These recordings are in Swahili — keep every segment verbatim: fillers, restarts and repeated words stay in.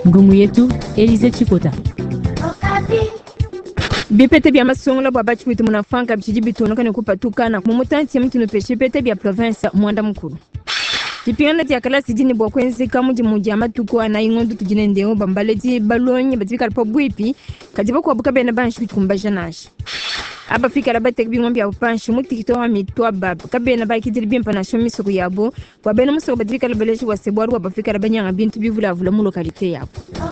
Ngumu yetu Elize Chikota. Bipete bya masongola bwa bachi bitu munafanga bichiji bitonoka ne kupatukana mumutanti mtu no peshe pete bya province mwanda mukuru. Tipiyana tia kala sijini bwa kwenzi kamuji mujama tuko ana ingondu tujine ndeo bambaleti balonye batika po bwipi katiba kwa buka bena banshi kumbasha nashi. Aba fika la batek bi ngombi apanshi mukti kitoa mitwa bab kabena ba kitiri bimpa na shomi soko yabo kwa bena muso badika la beleshi wa sebwaru wa bafika la banya bintu bivula vula mu lokalite yabo.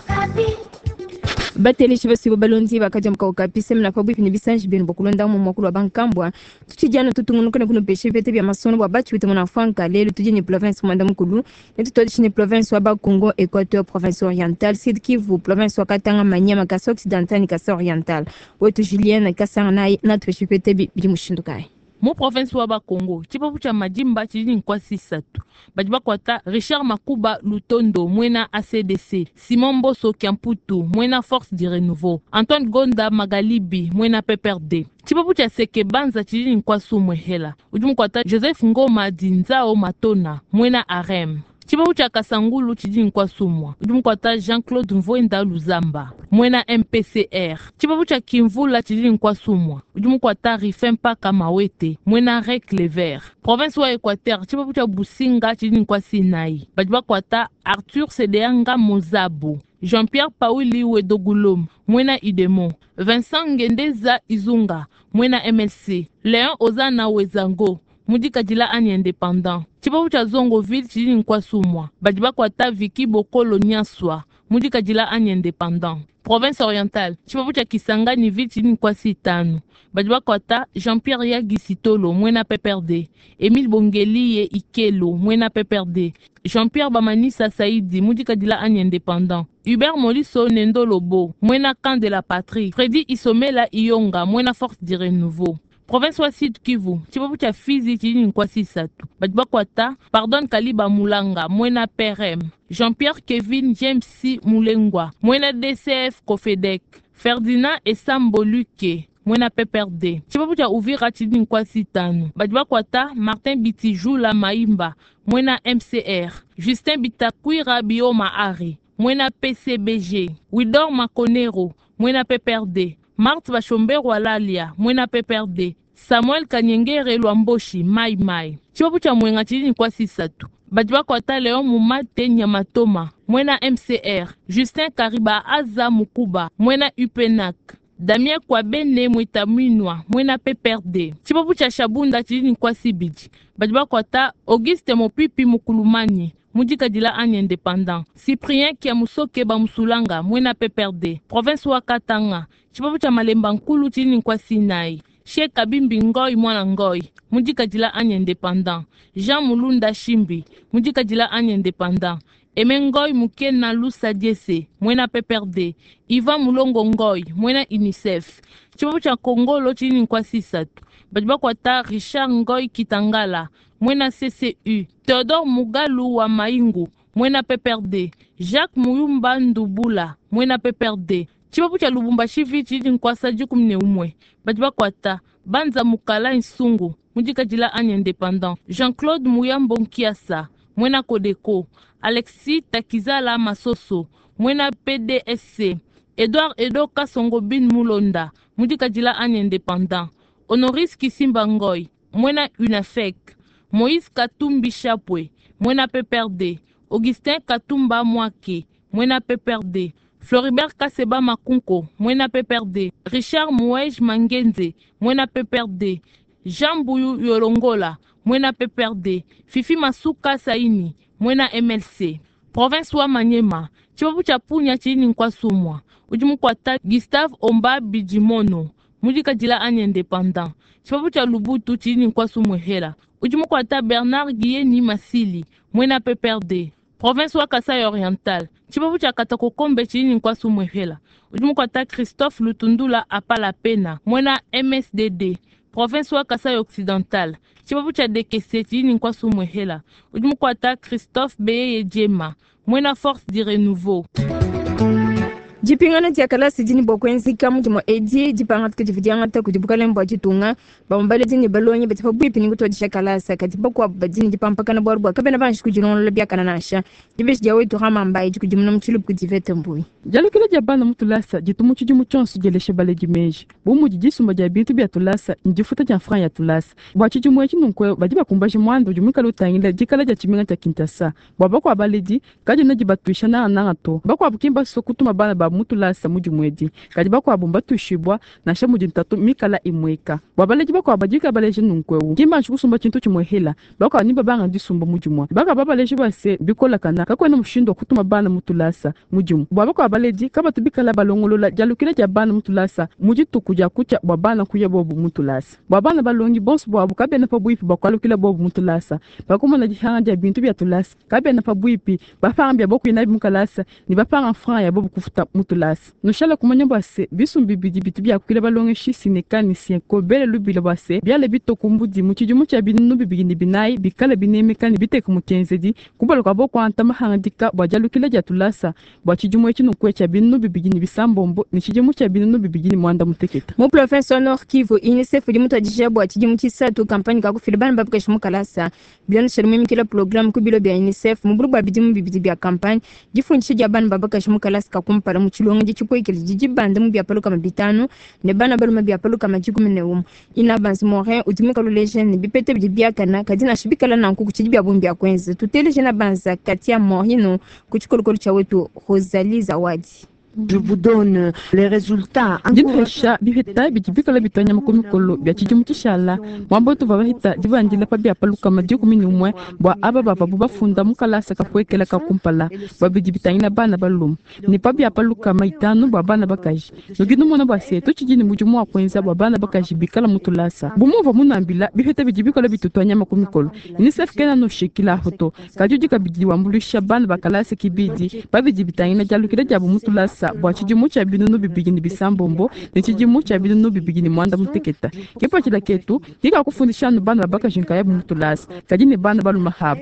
Bateli chibasi bobalonzi bakaja mkaokapi semna kwa bwipi ni bisanji binu bokulonda mu mokulu bankambwa tutijana tutungunuka ne kuno peshe pete bya masono bwa bachi bitu munafanka lelo tujini province mwanda mukulu ne tutodishine province wa Bakongo Equateur province orientale Sud Kivu province wa Katanga Manyema Kasa occidental ni Kasa oriental wetu Julienne Kasa na na peshe pete bi mushindukai Mo province wa Bakongo chipapu cha majimba chini kwa sisatu bajiba kwata Richard Makuba Lutondo mwena A C D C Simon Boso Kiamputu mwena Force du Renouveau Antoine Gonda Magalibi mwena P P R D chipapu cha Seke Banza chini kwa sumwe hela ujumu kwata Joseph Ngoma Dinzao Matona mwena Arem chipapu cha Kasangulu chini kwa sumwa ujumu kwata Jean-Claude Mvoenda Luzamba mwena M P C R chipapu cha Kimvula chini kwa sumwa ujumu kwata Rifempa Kamawete mwena Rec Lever province wa Equateur chipapu cha Businga chini kwa Sinai bajiba kwata Arthur Sedeanga Mozabu Jean-Pierre Pauli Wedogulom mwena Idemo Vincent Ngendeza Izunga mwena M L C Léon Ozana Wezango mudika jila ani indépendant chipapu cha Zongoville chini kwa sumwa bajiba kwata Viki Bokolo Nyaswa mudika jila ani indépendant province orientale chipapu cha Kisangani ville chini kwa sitano bajiba kwata Jean-Pierre Yagisitolo mwena P P R D Emile Bongeli ye Ikelo mwena P P R D Jean-Pierre Bamanisa Saidi mudika jila ani indépendant Hubert Moliso Nendo Lobo mwena Camp de la Patrie Freddy Isomela Iyonga mwena Force du Renouveau province wa Sud Kivu chipapu cha Fizi chini kwa sisatu bajiba kwata Pardon Kaliba Mulanga mwena P R M Jean-Pierre Kevin James Mulengwa mwena D C F Kofedek Ferdinand Esambo Luke mwena P P R D chipapu cha Uvira chini kwa sitano bajiba kwata Martin Bitijula Maimba mwena M C R Justin Bitakwira Bioma Ari mwena P C B G Widor Makonero mwena P P R D Marthe Bachombe Walalia mwena P P R D Samuel Kanyengere Lwamboshi Mai Mai chipapu cha Mwenga chini kwa sisatu bajiba kwata Leon Mumate Nyamatoma mwena M C R Justin Kariba Aza Mukuba mwena U P N A C Damien Kwabene Mwitaminwa mwena P P R D chipapu cha Shabunda chini kwa Sibiji bajiba kwata Auguste Mopipi Mukulumani mudika jila ani indépendant Cyprien Kiamusoke Bamusulanga mwena P P R D province wa Katanga chipapu cha Malemba Nkulu chini kwa Sinai Sheikh Kabimbi Ngoi mwana Ngoi mudika jila ani indépendant Jean Mulunda Shimbi mudika jila ani indépendant Emengoi Mukena Lusa Jesse mwena P P R D Ivan Mulongo Ngoi mwena UNICEF chipapu cha Kongolo chini kwa sisatu bajiba kwata Richard Ngoi Kitangala mwena C C U Theodore Mugalu wa Maingu mwena P P R D Jacques Muyumba Ndubula mwena P P R D chipapu cha Lubumbashi chini kwa sajuku mne umwe bajiba kwata Banza Mukala Nsungu mudika jila ani indépendant Jean-Claude Muyambo Nkiasa mwena Kodeko Alexis Takizala Masoso mwena P D S C Edouard Edo Kasongo Bin Mulonda mudika jila ani indépendant Honoris Kisimba Ngoi mwena UNAFEC Moïse Katumbi Chapwe mwena P P R D Augustin Katumba Mwake mwena P P R D Floribert Kaseba Makunko mwena P P R D Richard Mouej Mangenze mwena P P R D Jean Buyu Yolongola mwena P P R D Fifi Masuka Saini mwena M L C province wa Manyema chipapu cha Punya chini kwa sumwa ujumu kwata Gustave Omba Bijimono mudika jila ani indépendant chipapu cha Lubutu chini kwa sumwe hela ujumu kwata Bernard Guieni Masili mwena P P R D province wa Kasai oriental chipapu cha Katakokombe chini kwa sumwe hela ujumu kwata Christophe Lutundula Apala Pena mwena M S D D province wa Kasai occidental chipapu cha Dekese chini kwa sumwe hela ujumu kwata Christophe Beye Jema mwena Force du Renouveau Jipingana tia kala sijini bokwenzi kamu jimo edi jipangat ke jividianga ta kujibukala mbo jitunga ba mbale jini balonyi betifa bwipi ni kuto jishakala sa katiba kwa bajini jipampaka na borbo kabena banshi kujinon lebya kana nasha jibesh jawe to hama mbai jikujimna mchulu kujivete mbui jalo kila jabana mutulasa jitumu chujumu chonsu jeleshe bale jimeji bumu jijisumba jabitu bya tulasa njifuta janfran ya tulasa bwa chujumu echi nunkwe bajiba kumbashi mwando jumika lutangila jikala jachiminga cha kintasa bwa bako abaleji kaji na jibatuisha na anangato bako abukimba sokutuma bana ba mutulasa mujumwedi kaji bako abumba tushibwa na shamu jintatu mikala imweka wabaleji bako abajika baleji nunkwewu kimba nchukusumba chintu chimwehela bako aniba banga ndisumba mujumwa baka babaleji base bikola kana kakwena mushindo kutuma bana mutulasa mujumu bako abaleji kaba tubikala balongolola jalukile ja bana mutulasa mujitu kuja kucha babana kuya bobu mutulasa babana balongi bonsu bwabu kabena pa bwipi bakwalukile bobu mutulasa bakuma na jihanga ja bintu bya tulasa kabena pa bwipi bafambya boku inabi mukalasa ni bapanga franc ya bobu kufuta mutulasa noshala kumanya base bisumbi bidi bitu bya kukile balongi shisi nekani sienko bele lubile base byale bitokumbudi muchijumu cha binu bibigini binai bikala binemekani biteka mukenzedi kubalo kwa boku antama hangandika bwajalukile ja tulasa bwachijumu echi nukwecha binu bibigini bisambombo ni chijumu cha binu bibigini mwanda muteketa mu province Nord Kivu UNICEF limu tajishabo achijumu chisatu kampani ka kufilibana babukesha mukalasa byano shalumimi kila program kubilo bya UNICEF mu burugwa bidimu bibidi bya kampani gifunchi ja bana babukesha mukalasa ka kumpara mu chilongo gichukwe kile jijibanda mu bya paluka mabitano ne bana baluma bya paluka majikumi ne um ina banzi morin udimika lolejene bipete bya kana kadina shibikala na nkuku chijibya bombi ya kwenza tutele jena banza katia morino kuchikolokolo cha wetu Rosalie Zawadi. Je vous donne les résultats. Jinresha biheta bijibikala bitanya makumi kolo bya chijumu chishala mwambo tu babahita divanjila pa bya paluka majiku minumwe bwa aba baba bafunda mukalasa kakwekela kakumpala babijibitanya bana balum ni pa bya paluka maitano bwa bana bakaji nuginu mona base to chijini mujumu akwenza bwa bana bakaji bikala mutulasa bumuva munambila biheta bijibikala bitutanya makumi kolo UNICEF kena no shekila hoto kajuji kabidi wambulisha bana bakalasa kibidi babijibitanya jalukira jabu mutulasa bwa chijumu cha binu bibigini bisambombo ni chijumu cha binu bibigini mwanda muteketa kipo chila ketu kika kufundisha bana babaka jinka ya mutulasa kajini bana balu mahabu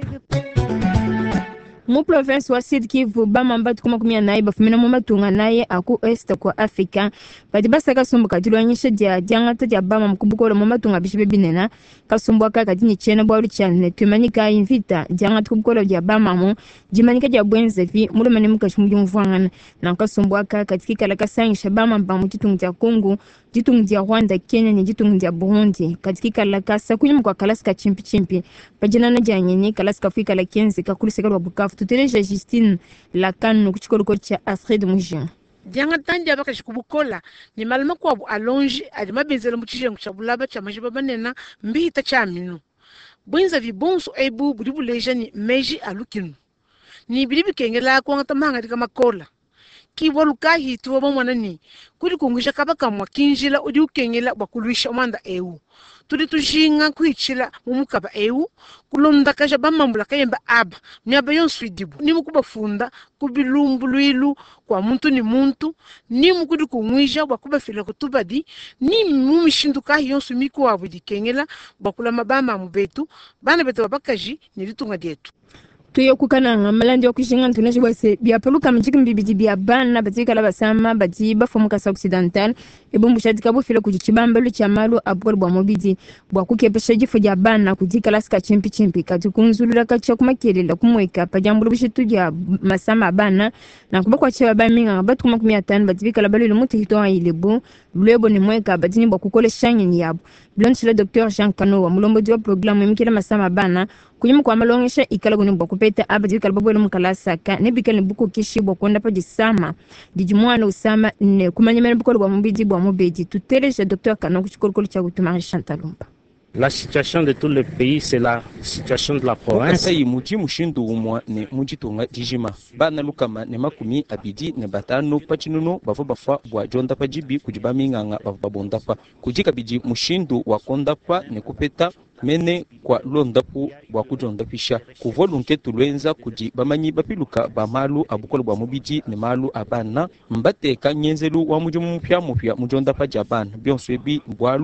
mu province wa Sud Kivu bama mbatu kuma kumia naye bafumina mu matunga naye aku est kwa Afrika bati basaka sumbu kadilwanyisha dia diangata dia bama mkubukola mu matunga bishibe binena kasumbu aka kadini chena bwa luchane tumanyika invita diangata kubukola dia bama mu jimanyika dia bwenze vi mulumane mukashumuju mvwangana na kasumbu aka katika la kasangisha bama mba mu kitungu dia Kongo jitungu dia Rwanda Kenya ni jitungu dia Burundi katika la kasa kunyum kwa kalasa chimpi chimpi pajina na janyeni kalasa Afrika la kenzi kakulisa kwa Bukavu tuteleja Justine Lakano kuchikoloko cha Astrid Mujin Dianga tanja baka shikubukola ni malama kwa bu alonji adi mabenzela muchishengu cha bulaba cha majiba banena mbihita cha minu bwenza vibonso ebu budibu leja ni meji alukinu ni bilibi kengela kwa ngata manga dika makola kiwaluka hitu wa mwana ni kuri kungisha kabaka mwa kinjila udi ukengela bakuluisha omanda eu tuli tujinga kuichila mumukaba eu kulonda kaja bamambula kayemba aba myaba yonswidibu ni mukuba funda kubilumbu lwilu kwa muntu ni muntu ni mukudi kumwisha bakuba fila kutubadi ni mumishinduka yonsu miku wabu dikengela bakula mabama mubetu bana betu babakaji nilitunga dietu tuyo kukana malandi okushinga ntuneshi bwase bya paluka mjiki mbibidi bya bana batika la basama bati bafomuka sa occidental ebumbu shatika bufile kuchibambalo cha malu abwal bwa mobidi bwa kukepesha jifo jya bana kudika lasika chimpi chimpi kati kunzulula kacha kumakelela kumweka pajambulu bishitu jya masama bana na kubakwa chewa baminga batu kuma kumia tani bativika la balilo muti hitoa ilebo lwebo ni mweka batini bwa kukole shanyi yabo blonchile docteur Jean Kanowa mulombo diwa programu mkila masama bana kuyimu kwa malongesha ikala guni bwa kupeta abadi kala babwelo mkalasa ka nebikala buko kishi bwa konda pa jisama dijumwana usama ne kumanyemera bukolo bwa mubidi bwa mubedi tuteleje docteur Kanowa kuchikolokolo cha gutuma Chantalumba. La situation de tout le pays, c'est la situation de la province. Sai muji mushindu umwa ne muji tunga dijima. Bana lukama ne makumi abidi ne batano pachinuno bavo bafa bwa jonda pajibi kujiba minganga bavo babonda pa. Kujika biji mushindu wakonda pa ne kupeta mene kwa londapu bwa kujonda pisha. Kuvolunke tulwenza kuji bamanyi bapiluka bamalu abukolo bwa mubiji ne malu abana. Mbate kanyenzelu wa muji mupya mupya mujonda pa jabana. Bionswebi bwalu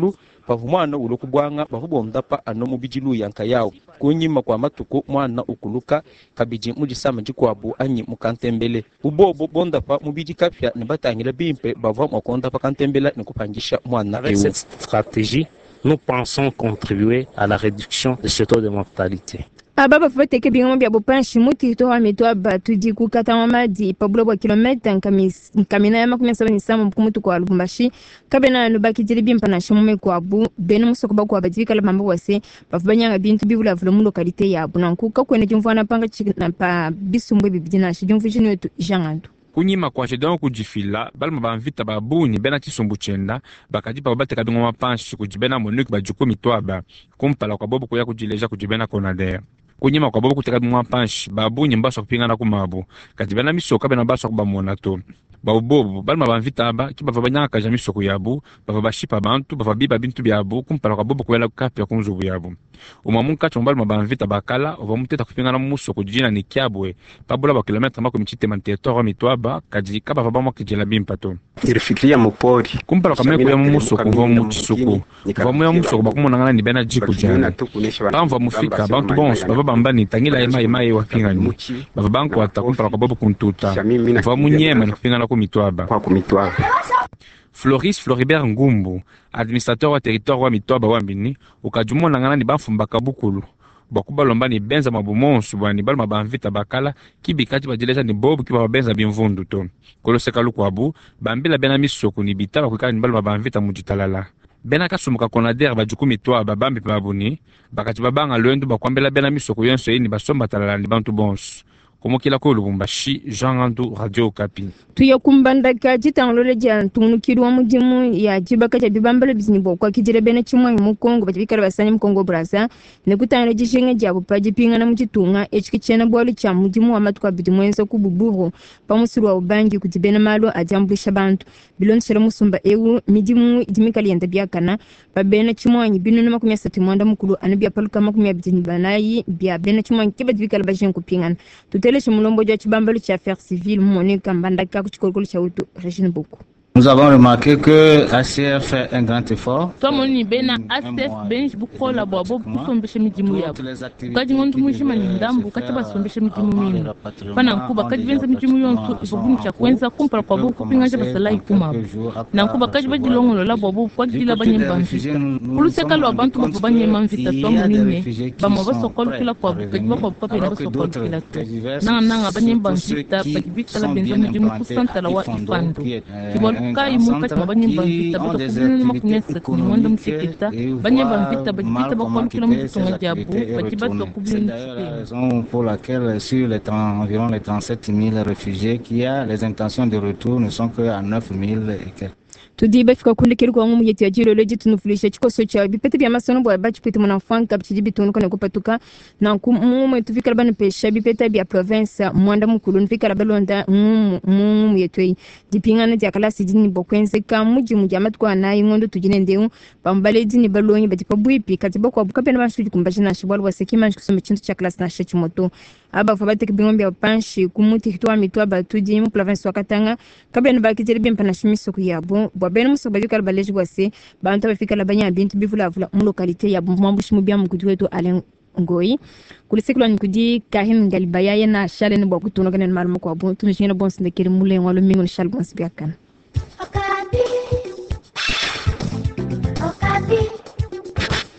bavu mwana uloku bwanga bavu bondapa ano mubijilu yanka yao kunyima kwa matuko mwana ukuluka kabiji mujisama jikwabu anyi mukantembele ubobo bondapa mubiji kapya ne batangira bimpe bavu makonda pa kantembela ne kupangisha mwana avec cette stratégie nous pensons contribuer à la réduction de ce taux de mortalité. Aba bafu bateke bingo bya bupanshi muti to wa mitwa batu di kukata mamadi pabulo bwa kilomita nkamis nkamina ya makumi saba ni samu mkumutu kwa Lubumbashi kabena no bakijiri bimpa na shimume kwa bu beno musoko ba kwa badika la mambo wase bafu banyanga bintu bibula vula mu lokalite ya bu nankuka kwene jumfana panga chikna pa bisumbwe bibidina shi jumfishini wetu jangandu kunyima kwa shedon kujifila balma banvita babuni bena chisumbu chenda bakajipa babateka bingo mapanshi kujibena monuki bajuko mitwaba kumpala kwa bobo kuya kujileja kujibena konader kunyima kwa bobo kuteka bingo mapanshi babuni mbaso kupingana kumabu kajibena misoka bena baso kubamona to babobo balma banvita aba kibava banyaka kaja misoko yabu bava bashipa bantu bava biba bintu byabu kumpala kwa bobo kuela kapya kunzubu yabu umamunka chombalma banvita bakala ovamuteta kupingana musoko jina ni kyabwe pabula ba kilometre mako michite manteto mitwaba kaji kaba baba mako jela bimpato irifikiria mupori kumpala kameko ya musoko vomu chisuku vomu ya musoko bakumona ngana ni bena jiku jana tamva mufika bantu bons baba bambani tangila ema ema wa pingani baba banko atakumpala kwa bobo kuntuta vomu nyema ni kupingana ku mitwaba kwa ku mitwaba. Floris Floribert Ngumbu, administrateur wa territoire wa mitwaba wa mbini, ukajumona ngana ni bafumbaka bukulu. Bakuba lomba ni benza mabumonsu bwani balma banvita bakala kibikati bajeleza ni bobu kiba benza bimvundu to. Koloseka lukwabu bambila bena misoko ni bitaba kwikala ni balma banvita mujitalala. Bena kasumuka konader bajuku mitwaba bambi babuni bakati babanga lwendu bakwambela bena misoko yonso yini basomba talala ni bantu bonsu. Komokila ko Lubumbashi, Jean Randu, Radio Okapi. Tuya kumbanda ka jitangolole ja tunukiri wa mujimu ya jibaka ja bibambala bizini bokwa kijire bene chimwa mu Kongo batibikala basanye mu Kongo Brazza ne kutanga jishinga ja bupaji pinga na mujitunga echikichena bwali cha mujimu wa matwa bidimwenza ku buburu pamusuru wa ubangi kutibena malo ajambusha bantu bilon sere musumba ewu mijimu jimikali yenda byakana babene chimwa binu na makumya satu mwanda mukulu anabya paluka makumya bidini banayi bya bene chimwa kibadibikala bashin kupingana tutele chimulombo ja chibambalo cha affaires civiles moni kambanda ka kuchikolokolo cha utu Régine Boko. Nous avons remarqué que A C F fait un grand effort. Toi moni bena A C F bench bukola bobo kusombesha mijimu yabo. Kaji ngondu mujima ni ndambu kati basombesha mijimu mini. Pana nkuba kaji benza mijimu yontu iboguni cha kwenza kumpala kwa bobo kupinga basala ikuma. Na nkuba kaji bajilongolo la bobo kwa dila banyemba mvita. Kuluseka lo abantu bobo banyemba mvita to munine. Bamo basokolo kila kwa kaji bako pape na basokolo kila to. Nanga nanga banyemba mvita pakibika la benza mijimu kusanta la wa ifando. Kibolu kai mukati mabanyemba mvita bako kubinu makunesa ni mwanda mseketa banyemba mvita bakibita bako kila mtunga jabu bakibata kubinu raison pour laquelle sur les environ les trente-sept mille réfugiés qui a les intentions de retour ne sont que à neuf mille et quelques. Tudiba fika kundi kiriko mu yeti ya jiro leji tunufulisha chikoso cha bipete bya masono bwa bachi pete mwana fanka bchiji bitunuka ne kupatuka na kumumwe tufika labana pesha bipete bya province mwanda mukulu nfika labalonda mu mu yetoi dipingana ya kalasi dini bokwenze ka muji muji amatwa na ingondo tujine ndeu pambale dini balonyi batipa bwipi katiba kwa bukape na bashu kumbashi na shibwalu wasekima kusoma chintu cha kalasi na shechi moto aba fabate kibingombe ya panshi kumuti hitwa mitwa batudi mu province wa Katanga kabene bakiteri bimpa na shimiso kuyabo bwabene muso bazika baleji gwase bantu bafika labanya bintu bivula vula mu localité ya mwambushi mu bya mukudi wetu Alain Ngoi kulisekula nikudi Karim Ngalibaya na Charles Nbwa kutonoga na malmo kwa buntu nishina bonse ndekere mule ngalo mingo Charles Bonse byakana.